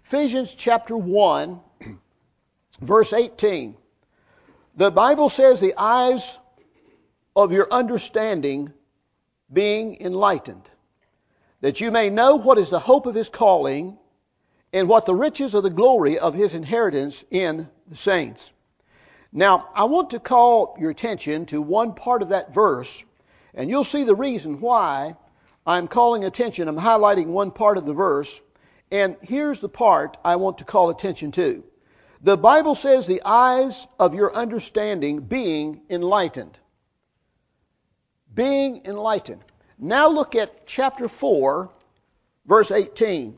Ephesians chapter 1, verse 18. The Bible says, the eyes of your understanding being enlightened, that you may know what is the hope of his calling, and what the riches of the glory of his inheritance in the saints. Now, I want to call your attention to one part of that verse, and you'll see the reason why I'm calling attention. I'm highlighting one part of the verse, and here's the part I want to call attention to. The Bible says, the eyes of your understanding being enlightened. Being enlightened. Now look at chapter 4, verse 18.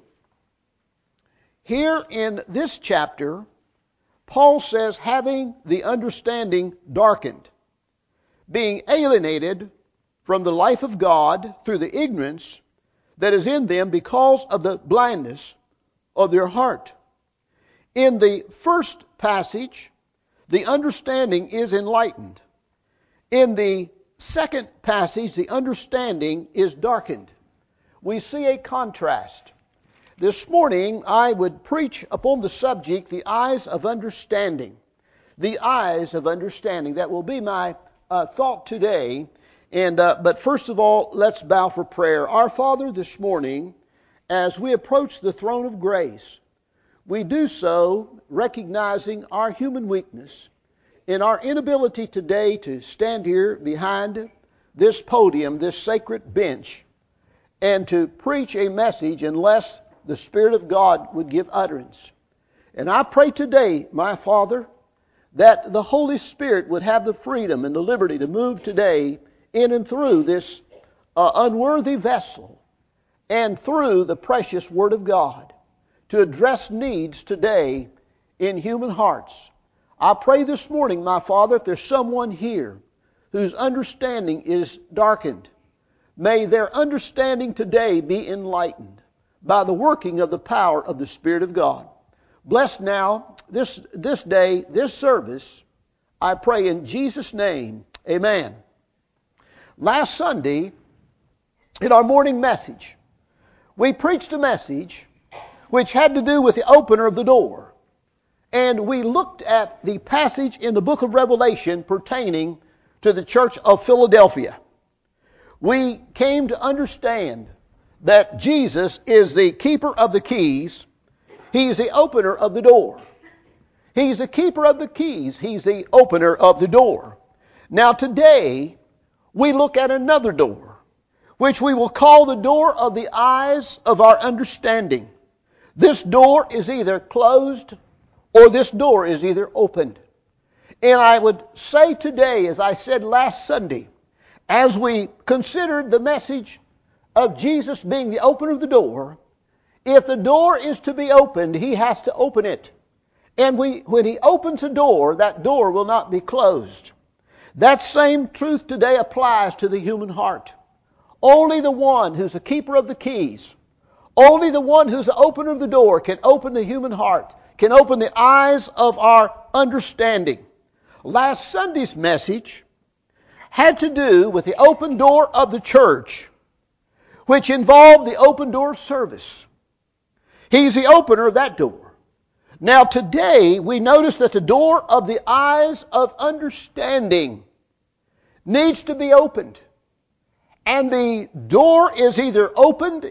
Here in this chapter, Paul says, having the understanding darkened, being alienated from the life of God through the ignorance that is in them because of the blindness of their heart. In the first passage, the understanding is enlightened. In the second passage, the understanding is darkened. We see a contrast. This morning, I would preach upon the subject, the eyes of understanding. The eyes of understanding. That will be my thought today. But first of all, let's bow for prayer. Our Father, this morning, as we approach the throne of grace, we do so recognizing our human weakness and our inability today to stand here behind this podium, this sacred bench, and to preach a message unless the Spirit of God would give utterance. And I pray today, my Father, that the Holy Spirit would have the freedom and the liberty to move today in and through this unworthy vessel and through the precious Word of God to address needs today in human hearts. I pray this morning, my Father, if there's someone here whose understanding is darkened, may their understanding today be enlightened by the working of the power of the Spirit of God. Bless now this day, this service, I pray in Jesus' name, amen. Last Sunday, in our morning message, we preached a message which had to do with the opener of the door. And we looked at the passage in the book of Revelation pertaining to the church of Philadelphia. We came to understand that Jesus is the keeper of the keys. He's the opener of the door. He's the keeper of the keys. He's the opener of the door. Now today, we look at another door, which we will call the door of the eyes of our understanding. This door is either closed or this door is either opened. And I would say today, as I said last Sunday, as we considered the message of Jesus being the opener of the door, if the door is to be opened, He has to open it. And when He opens a door, that door will not be closed. That same truth today applies to the human heart. Only the one who's the keeper of the keys, only the one who's the opener of the door can open the human heart, can open the eyes of our understanding. Last Sunday's message had to do with the open door of the church, which involved the open door of service. He's the opener of that door. Now today we notice that the door of the eyes of understanding needs to be opened. And the door is either opened,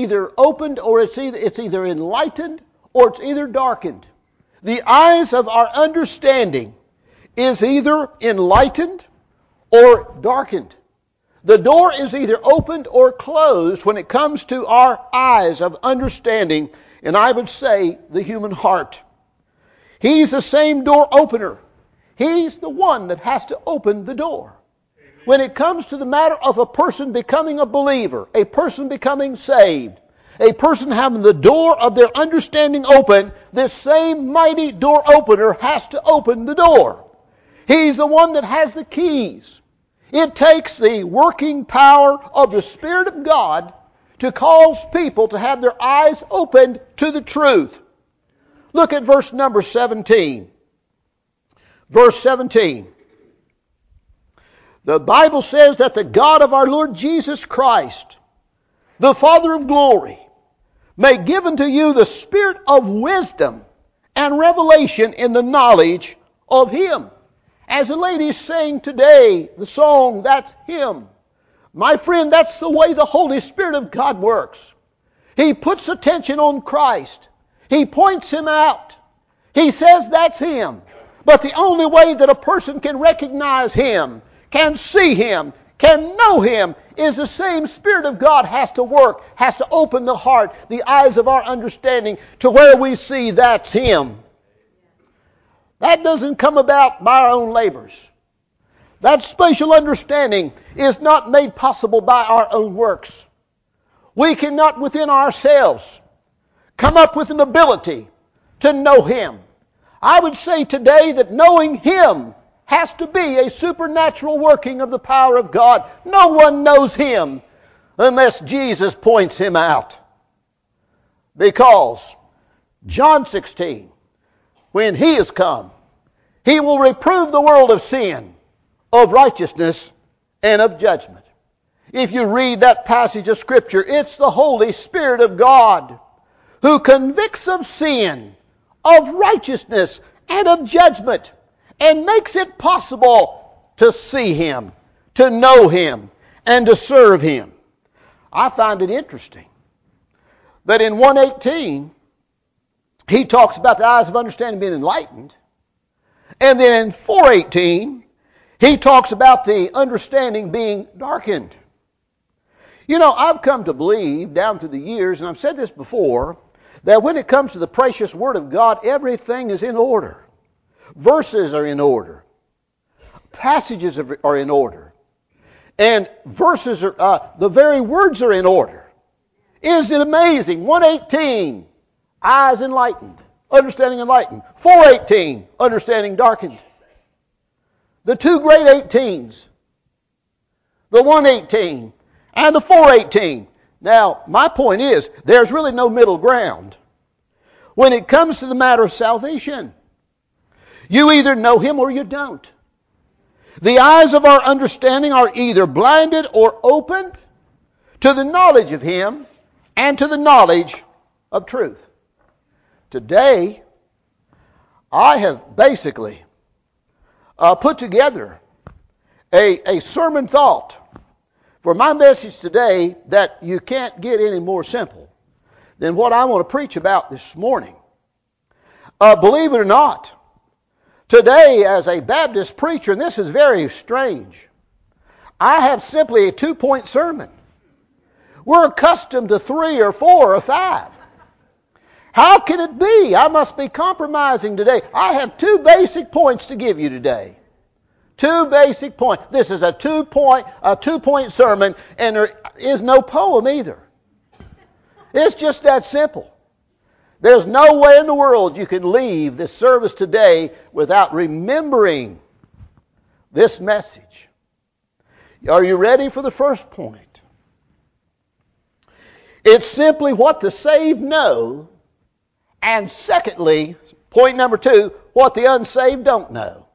or it's either enlightened, or it's either darkened. The eyes of our understanding is either enlightened or darkened. The door is either opened or closed when it comes to our eyes of understanding, and I would say the human heart. He's the same door opener. He's the one that has to open the door. When it comes to the matter of a person becoming a believer, a person becoming saved, a person having the door of their understanding open, this same mighty door opener has to open the door. He's the one that has the keys. It takes the working power of the Spirit of God to cause people to have their eyes opened to the truth. Look at verse number 17. Verse 17. The Bible says that the God of our Lord Jesus Christ, the Father of glory, may give unto you the spirit of wisdom and revelation in the knowledge of Him. As the ladies sang today, the song, that's Him. My friend, that's the way the Holy Spirit of God works. He puts attention on Christ. He points Him out. He says that's Him. But the only way that a person can recognize Him, can see Him, can know Him, is the same Spirit of God has to work, has to open the heart, the eyes of our understanding to where we see that's Him. That doesn't come about by our own labors. That spatial understanding is not made possible by our own works. We cannot within ourselves come up with an ability to know Him. I would say today that knowing Him has to be a supernatural working of the power of God. No one knows Him unless Jesus points Him out. Because John 16, when He is come, He will reprove the world of sin, of righteousness, and of judgment. If you read that passage of Scripture, it's the Holy Spirit of God who convicts of sin, of righteousness, and of judgment, and makes it possible to see Him, to know Him, and to serve Him. I find it interesting that in 1:18, he talks about the eyes of understanding being enlightened, and then in 4:18, he talks about the understanding being darkened. You know, I've come to believe down through the years, and I've said this before, that when it comes to the precious Word of God, everything is in order. Verses are in order. Passages are in order. And verses are, the very words are in order. Isn't it amazing? 1:18, eyes enlightened, understanding enlightened. 4:18, understanding darkened. The two great 18s, the 1:18 and the 4:18. Now, my point is, there's really no middle ground when it comes to the matter of salvation. You either know Him or you don't. The eyes of our understanding are either blinded or opened to the knowledge of Him and to the knowledge of truth. Today, I have basically put together a sermon thought for my message today that you can't get any more simple than what I want to preach about this morning. Believe it or not, today as a Baptist preacher, and this is very strange, I have simply a 2-point sermon. We're accustomed to 3 or 4 or 5. How can it be? I must be compromising today. I have 2 basic points to give you today. 2 basic points. This is a 2-point sermon, and there is no poem either. It's just that simple. There's no way in the world you can leave this service today without remembering this message. Are you ready for the first point? It's simply what the saved know, and secondly, point number 2, what the unsaved don't know.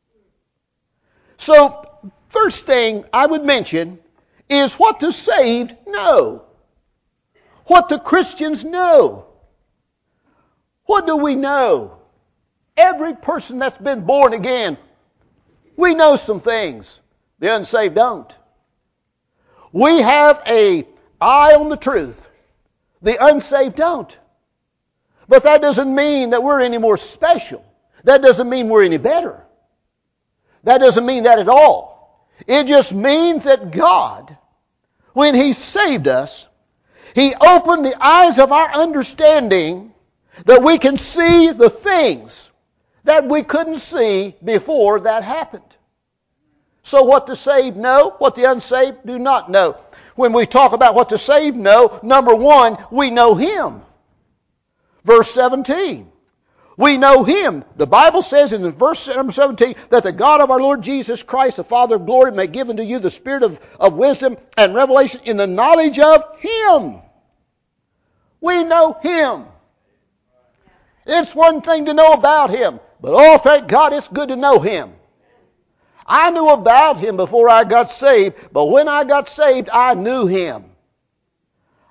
So, first thing I would mention is what the saved know. What the Christians know. What do we know? Every person that's been born again, we know some things the unsaved don't. We have an eye on the truth. The unsaved don't. But that doesn't mean that we're any more special. That doesn't mean we're any better. That doesn't mean that at all. It just means that God, when He saved us, He opened the eyes of our understanding that we can see the things that we couldn't see before that happened. So what the saved know, what the unsaved do not know. When we talk about what the saved know, number 1, we know Him. Verse 17. We know Him. The Bible says in verse number 17 that the God of our Lord Jesus Christ, the Father of glory, may give unto you the spirit of wisdom and revelation in the knowledge of Him. We know Him. It's one thing to know about Him, but oh, thank God, it's good to know Him. I knew about Him before I got saved, but when I got saved, I knew Him.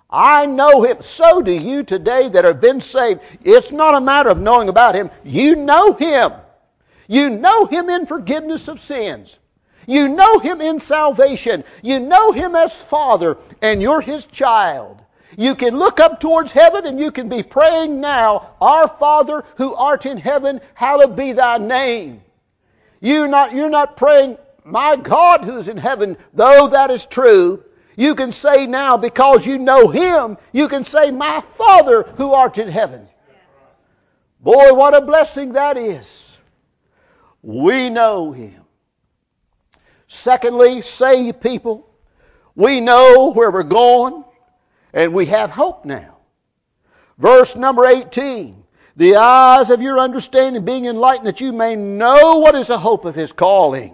I know Him. So do you today that have been saved. It's not a matter of knowing about Him. You know Him. You know Him in forgiveness of sins. You know Him in salvation. You know Him as Father, and you're His child. You can look up towards heaven and you can be praying now, Our Father who art in heaven, hallowed be thy name. You're not praying, My God who's in heaven, though that is true. You can say now, because you know Him, you can say, My Father who art in heaven. Boy, what a blessing that is. We know Him. Secondly, saved people, we know where we're going, and we have hope now. Verse number 18, the eyes of your understanding being enlightened, that you may know what is the hope of His calling,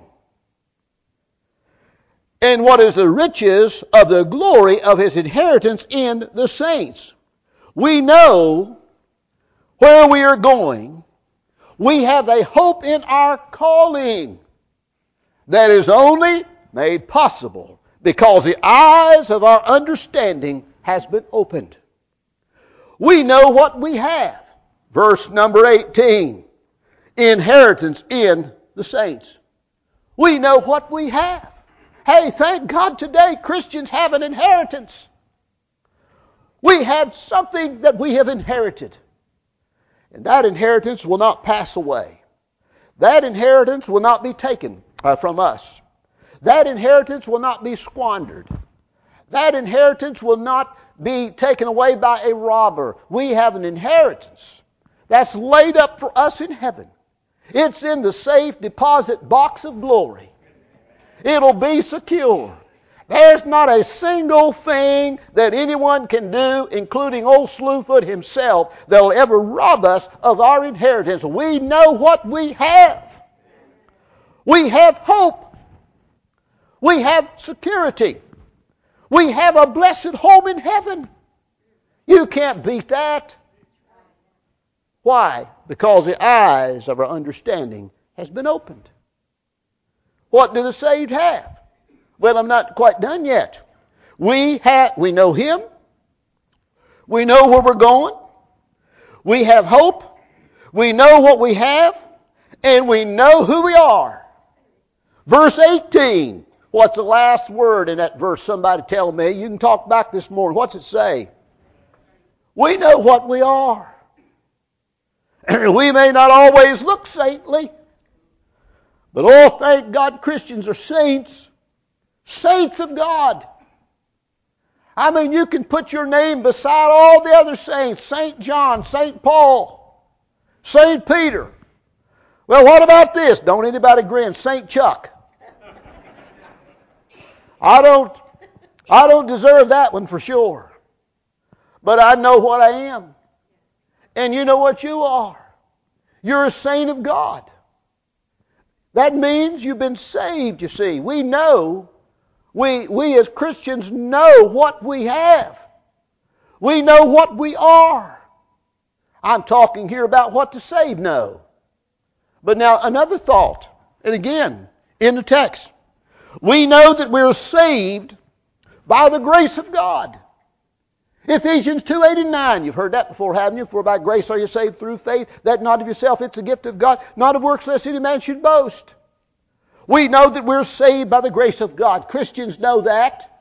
and what is the riches of the glory of His inheritance in the saints. We know where we are going. We have a hope in our calling that is only made possible because the eyes of our understanding has been opened. We know what we have. Verse number 18, inheritance in the saints. We know what we have. Hey, thank God today Christians have an inheritance. We have something that we have inherited. And that inheritance will not pass away. That inheritance will not be taken from us. That inheritance will not be squandered. That inheritance will not be taken away by a robber. We have an inheritance that's laid up for us in heaven. It's in the safe deposit box of glory. It'll be secure. There's not a single thing that anyone can do, including old Slewfoot himself, that'll ever rob us of our inheritance. We know what we have. We have hope. We have security. We have a blessed home in heaven. You can't beat that. Why? Because the eyes of our understanding has been opened. What do the saved have? Well, I'm not quite done yet. We know Him. We know where we're going. We have hope. We know what we have. And we know who we are. Verse 18. What's the last word in that verse? Somebody tell me. You can talk back this morning. What's it say? We know what we are. We may not always look saintly. But oh, thank God Christians are saints. Saints of God. I mean, you can put your name beside all the other saints. St. John, St. Paul, St. Peter. Well, what about this? Don't anybody grin. St. Chuck. I don't deserve that one for sure. But I know what I am. And you know what you are. You're a saint of God. That means you've been saved, you see. We know, we as Christians know what we have. We know what we are. I'm talking here about what the saved know. But now another thought, and again, in the text. We know that we're saved by the grace of God. Ephesians 2:8-9, you've heard that before, haven't you? For by grace are you saved through faith, that not of yourself, it's a gift of God, not of works lest any man should boast. We know that we're saved by the grace of God. Christians know that.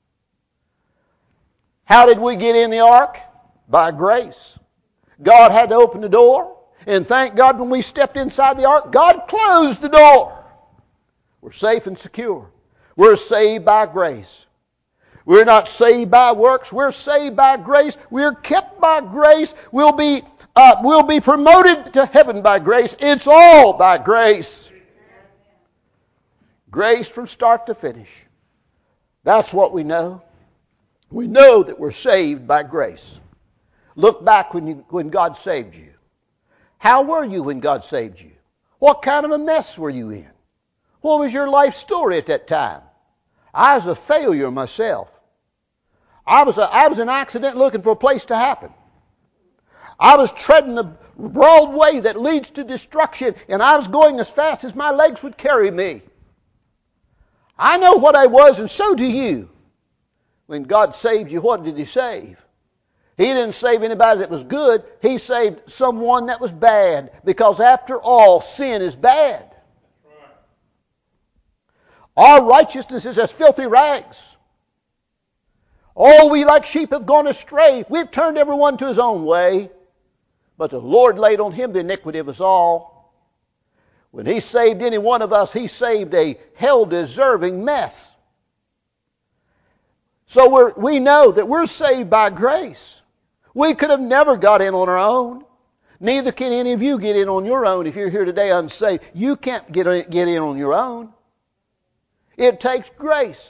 How did we get in the ark? By grace. God had to open the door, and thank God when we stepped inside the ark, God closed the door. We're safe and secure. We're saved by grace. We're not saved by works. We're saved by grace. We're kept by grace. We'll be promoted to heaven by grace. It's all by grace. Grace from start to finish. That's what we know. We know that we're saved by grace. Look back when God saved you. How were you when God saved you? What kind of a mess were you in? What was your life story at that time? I was a failure myself. I was an accident looking for a place to happen. I was treading the broad way that leads to destruction, and I was going as fast as my legs would carry me. I know what I was, and so do you. When God saved you, what did He save? He didn't save anybody that was good. He saved someone that was bad. Because after all, sin is bad. Our righteousness is as filthy rags. All we like sheep have gone astray. We've turned everyone to his own way. But the Lord laid on Him the iniquity of us all. When He saved any one of us, He saved a hell-deserving mess. So we know that we're saved by grace. We could have never got in on our own. Neither can any of you get in on your own. If you're here today unsaved, you can't get in on your own. It takes grace.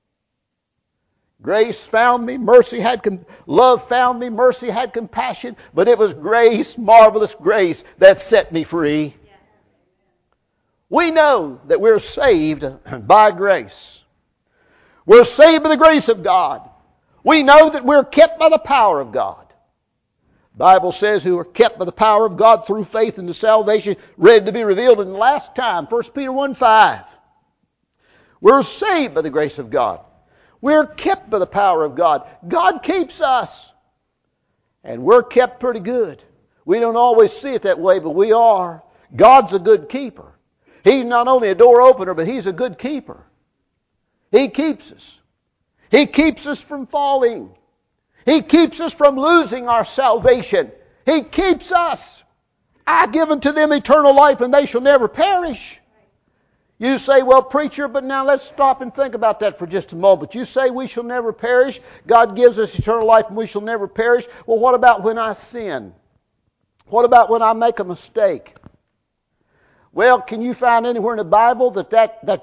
Grace found me, love found me, mercy had compassion, but it was grace, marvelous grace, that set me free. We know that we're saved by grace. We're saved by the grace of God. We know that we're kept by the power of God. The Bible says who are kept by the power of God through faith into salvation, ready to be revealed in the last time. 1 Peter 1:5. We're saved by the grace of God. We're kept by the power of God. God keeps us. And we're kept pretty good. We don't always see it that way, but we are. God's a good keeper. He's not only a door opener, but He's a good keeper. He keeps us. He keeps us from falling. He keeps us from losing our salvation. He keeps us. I give unto them eternal life, and they shall never perish. You say, well, preacher, but now let's stop and think about that for just a moment. You say we shall never perish. God gives us eternal life and we shall never perish. Well, what about when I sin? What about when I make a mistake? Well, can you find anywhere in the Bible that's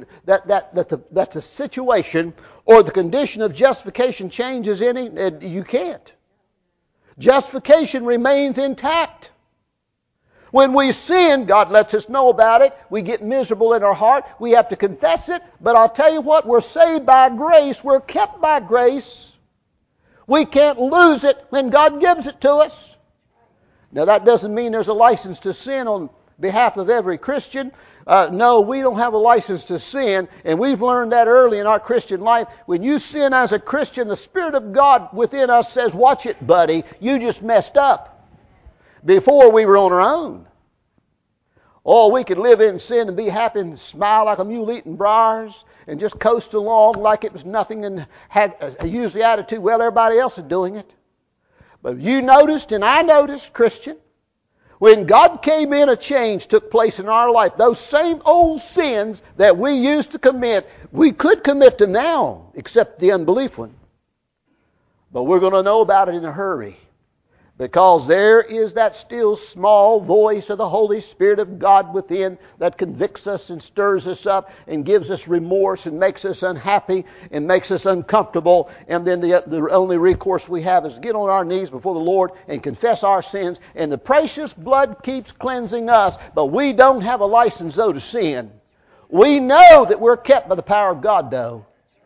a situation or the condition of justification changes any? You can't. Justification remains intact. When we sin, God lets us know about it. We get miserable in our heart. We have to confess it. But I'll tell you what, we're saved by grace. We're kept by grace. We can't lose it when God gives it to us. Now, that doesn't mean there's a license to sin on behalf of every Christian. No, we don't have a license to sin, and we've learned that early in our Christian life. When you sin as a Christian, the Spirit of God within us says, watch it, buddy, you just messed up. Before we were on our own. Oh, we could live in sin and be happy and smile like a mule eating briars and just coast along like it was nothing and use the attitude, well, everybody else is doing it. But you noticed, and I noticed, Christian, when God came in, a change took place in our life. Those same old sins that we used to commit, we could commit them now, except the unbelief one. But we're going to know about it in a hurry. Because there is that still small voice of the Holy Spirit of God within that convicts us and stirs us up and gives us remorse and makes us unhappy and makes us uncomfortable. And then the only recourse we have is get on our knees before the Lord and confess our sins. And the precious blood keeps cleansing us. But we don't have a license, though, to sin. We know that we're kept by the power of God, though.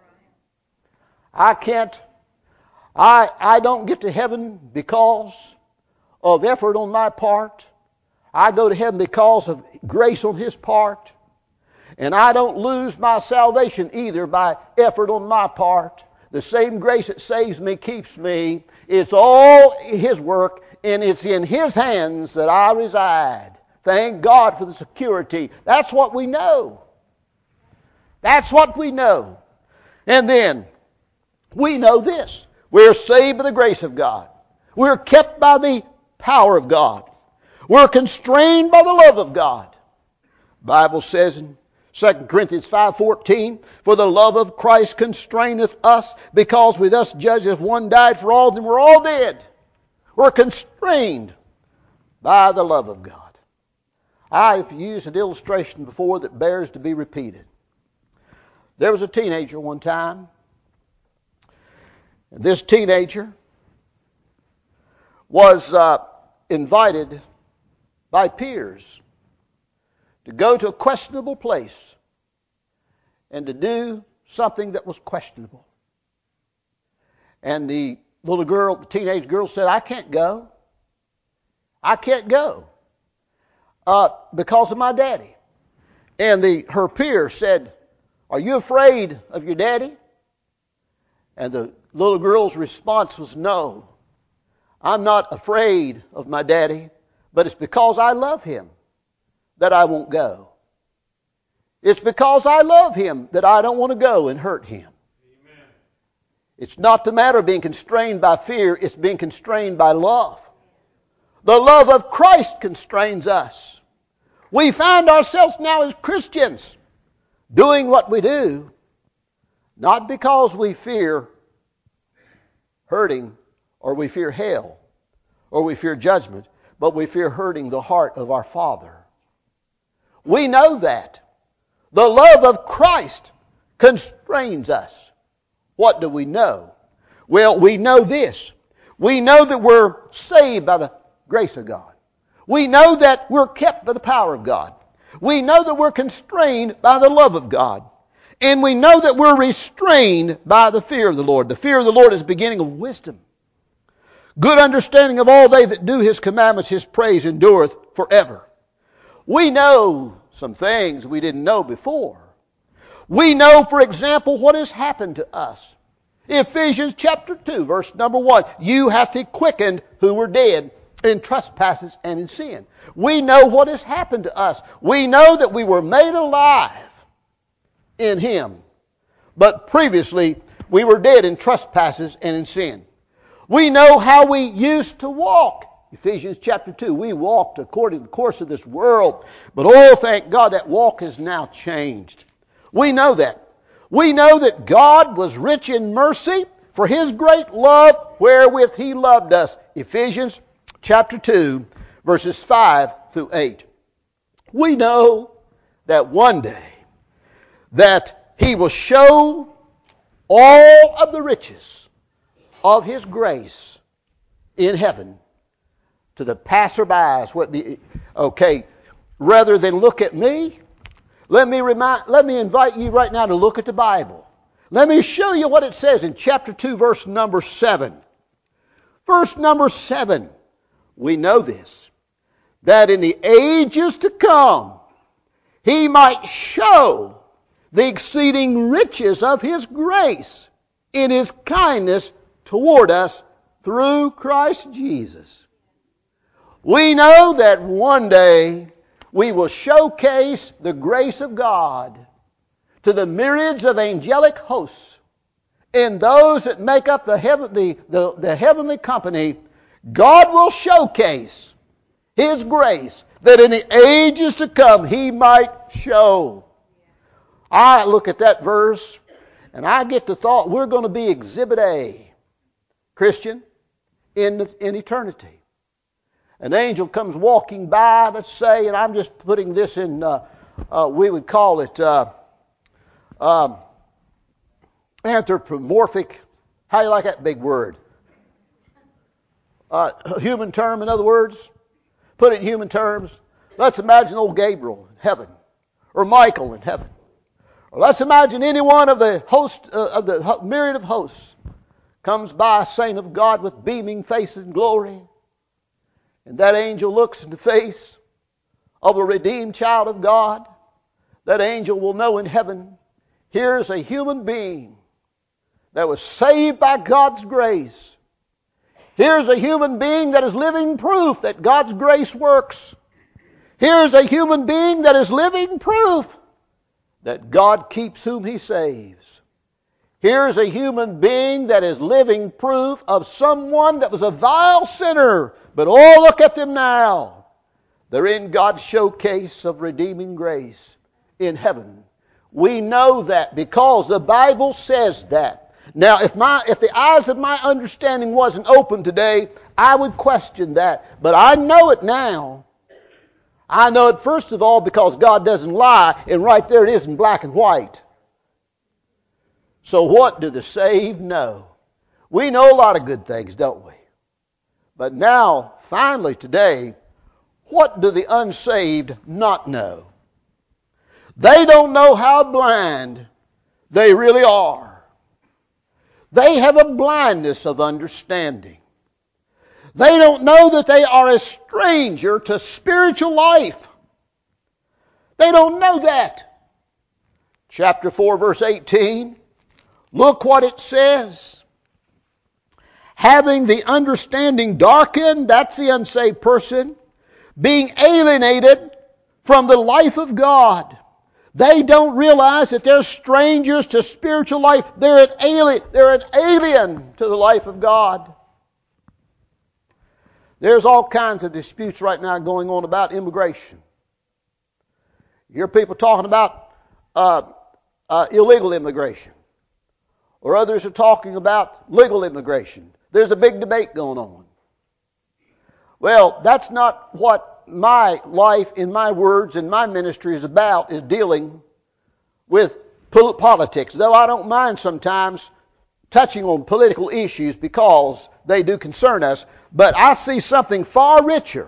I don't get to heaven because of effort on my part. I go to heaven because of grace on His part. And I don't lose my salvation either by effort on my part. The same grace that saves me keeps me. It's all His work, and it's in His hands that I reside. Thank God for the security. That's what we know. That's what we know. And then we know this. We're saved by the grace of God. We're kept by the power of God. We're constrained by the love of God. The Bible says in 2 Corinthians 5:14, for the love of Christ constraineth us, because we thus judge if one died for all, then we're all dead. We're constrained by the love of God. I've used an illustration before that bears to be repeated. There was a teenager one time. This teenager was invited by peers to go to a questionable place and to do something that was questionable. And the teenage girl said, I can't go. I can't go because of my daddy. And her peer said, are you afraid of your daddy? And the little girl's response was, no, I'm not afraid of my daddy, but it's because I love him that I won't go. It's because I love him that I don't want to go and hurt him. Amen. It's not the matter of being constrained by fear, it's being constrained by love. The love of Christ constrains us. We find ourselves now as Christians doing what we do, not because we fear hurting, or we fear hell, or we fear judgment, but we fear hurting the heart of our Father. We know that. The love of Christ constrains us. What do we know? Well, we know this. We know that we're saved by the grace of God. We know that we're kept by the power of God. We know that we're constrained by the love of God. And we know that we're restrained by the fear of the Lord. The fear of the Lord is the beginning of wisdom. Good understanding of all they that do His commandments, His praise endureth forever. We know some things we didn't know before. We know, for example, what has happened to us. Ephesians chapter 2, verse number 1. You hath He quickened who were dead in trespasses and in sin. We know what has happened to us. We know that we were made alive in Him. But previously, we were dead in trespasses and in sin. We know how we used to walk. Ephesians chapter 2, we walked according to the course of this world. But oh, thank God, that walk is now changed. We know that. We know that God was rich in mercy for His great love wherewith He loved us. Ephesians chapter 2, verses 5 through 8. We know that one day that He will show all of the riches of His grace in heaven to the passerbys. Okay, rather than look at me, let me invite you right now to look at the Bible. Let me show you what it says in chapter 2, verse number 7. Verse number 7, we know this, that in the ages to come, He might show the exceeding riches of His grace in His kindness toward us through Christ Jesus. We know that one day we will showcase the grace of God to the myriads of angelic hosts and those that make up the heavenly company. God will showcase His grace that in the ages to come He might show. I look at that verse and I get the thought we're going to be Exhibit A, Christian, in eternity. An angel comes walking by, let's say, and I'm just putting this in, we would call it anthropomorphic. How do you like that big word? Human term, in other words. Put it in human terms. Let's imagine old Gabriel in heaven, or Michael in heaven. Or let's imagine any one of the host of the myriad of hosts comes by a saint of God with beaming face and glory. And that angel looks in the face of a redeemed child of God. That angel will know in heaven, here's a human being that was saved by God's grace. Here's a human being that is living proof that God's grace works. Here's a human being that is living proof that God keeps whom He saves. Here's a human being that is living proof of someone that was a vile sinner. But oh, look at them now. They're in God's showcase of redeeming grace in heaven. We know that because the Bible says that. Now, if the eyes of my understanding wasn't open today, I would question that. But I know it now. I know it first of all because God doesn't lie, and right there it is in black and white. So what do the saved know? We know a lot of good things, don't we? But now, finally today, what do the unsaved not know? They don't know how blind they really are. They have a blindness of understanding. They don't know that they are a stranger to spiritual life. They don't know that. Chapter 4, verse 18. Look what it says. Having the understanding darkened, that's the unsaved person, being alienated from the life of God. They don't realize that they're strangers to spiritual life. They're an alien to the life of God. There's all kinds of disputes right now going on about immigration. You hear people talking about illegal immigration. Or others are talking about legal immigration. There's a big debate going on. Well, that's not what my life, in my words, and my ministry is about, is dealing with politics. Though I don't mind sometimes touching on political issues because they do concern us. But I see something far richer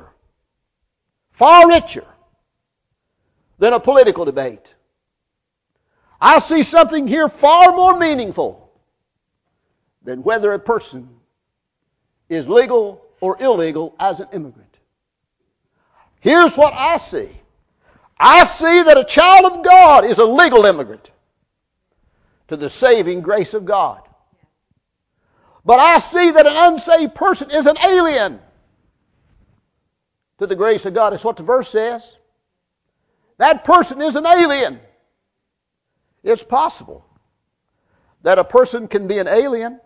than a political debate. I see something here far more meaningful than whether a person is legal or illegal as an immigrant. Here's what I see. I see that a child of God is a legal immigrant to the saving grace of God. But I see that an unsaved person is an alien to the grace of God. That's what the verse says. That person is an alien. It's possible that a person can be an alien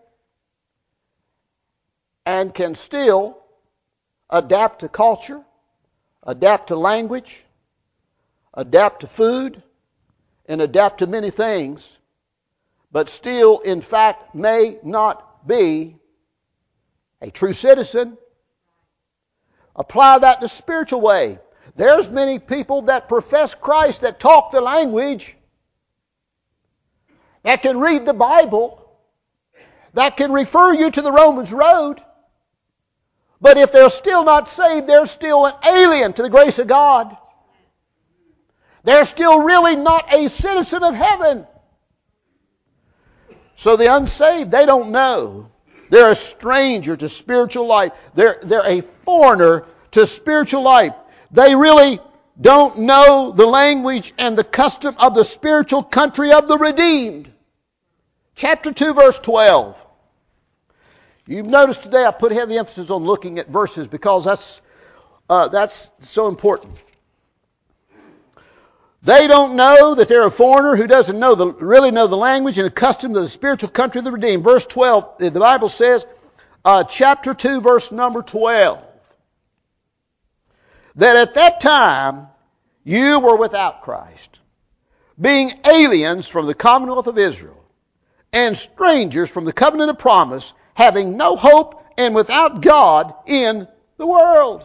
and can still adapt to culture, adapt to language, adapt to food, and adapt to many things, but still, in fact, may not be a true citizen. Apply that in a spiritual way. There's many people that profess Christ, that talk the language, that can read the Bible, that can refer you to the Romans road, but if they're still not saved, they're still an alien to the grace of God. They're still really not a citizen of heaven. So the unsaved, they don't know. They're a stranger to spiritual life. They're a foreigner to spiritual life. They really don't know the language and the custom of the spiritual country of the redeemed. Chapter 2, verse 12. You've noticed today I put heavy emphasis on looking at verses because that's so important. They don't know that they're a foreigner who doesn't really know the language and the custom of the spiritual country of the redeemed. Verse 12, the Bible says, chapter 2, verse number 12, that at that time you were without Christ, being aliens from the commonwealth of Israel, and strangers from the covenant of promise, having no hope and without God in the world.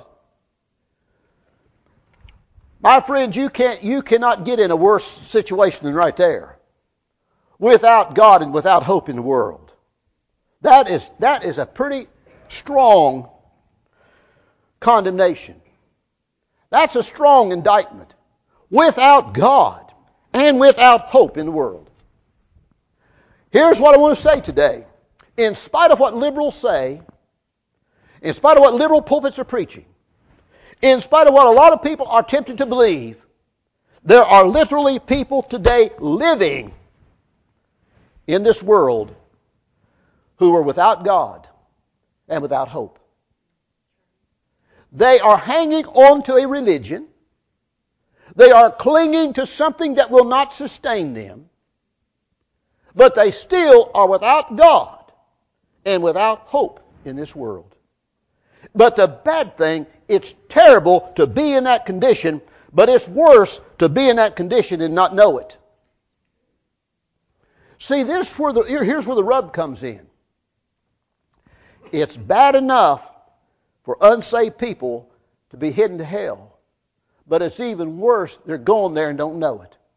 My friends, you cannot get in a worse situation than right there. Without God and without hope in the world. That is a pretty strong condemnation. That's a strong indictment. Without God and without hope in the world. Here's what I want to say today. In spite of what liberals say, in spite of what liberal pulpits are preaching, in spite of what a lot of people are tempted to believe, there are literally people today living in this world who are without God and without hope. They are hanging on to a religion. They are clinging to something that will not sustain them. But they still are without God and without hope in this world. But the bad thing, it's terrible to be in that condition, but it's worse to be in that condition and not know it. See, here's where the rub comes in. It's bad enough for unsaved people to be heading to hell, but it's even worse, they're going there and don't know it.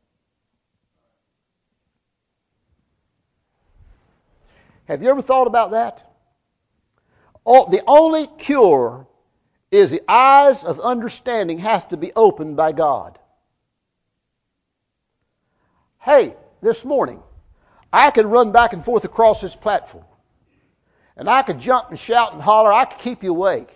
Have you ever thought about that? The only cure is the eyes of understanding has to be opened by God. Hey, this morning, I could run back and forth across this platform. And I could jump and shout and holler. I could keep you awake.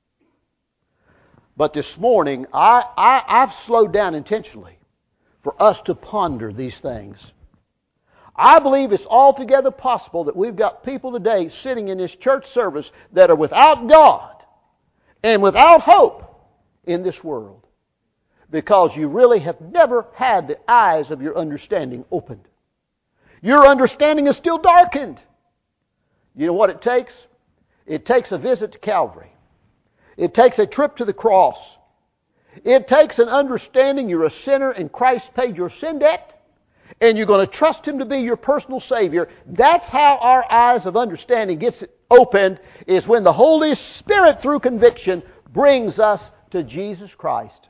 But this morning, I've slowed down intentionally for us to ponder these things. I believe it's altogether possible that we've got people today sitting in this church service that are without God and without hope in this world because you really have never had the eyes of your understanding opened. Your understanding is still darkened. You know what it takes? It takes a visit to Calvary. It takes a trip to the cross. It takes an understanding you're a sinner and Christ paid your sin debt and you're going to trust Him to be your personal Savior. That's how our eyes of understanding gets opened, is when the Holy Spirit, through conviction, brings us to Jesus Christ.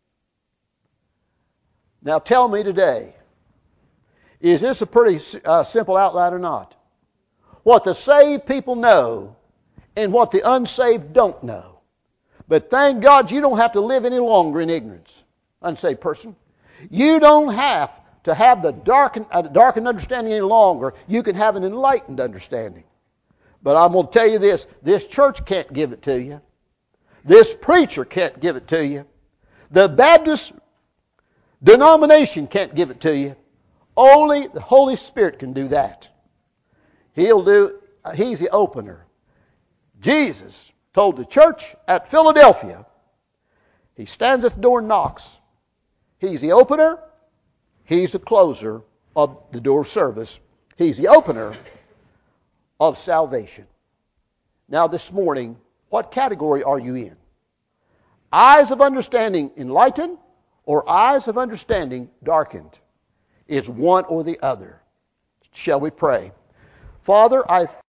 Now tell me today, is this a pretty simple outline or not? What the saved people know and what the unsaved don't know. But thank God you don't have to live any longer in ignorance, unsaved person. You don't have to have the darkened understanding any longer. You can have an enlightened understanding. But I'm going to tell you this church can't give it to you. This preacher can't give it to you. The Baptist denomination can't give it to you. Only the Holy Spirit can do that. He's the opener. Jesus told the church at Philadelphia, He stands at the door and knocks. He's the opener. He's the closer of the door of service. He's the opener of salvation. Now this morning, what category are you in? Eyes of understanding enlightened or eyes of understanding darkened? It's one or the other. Shall we pray? Father, I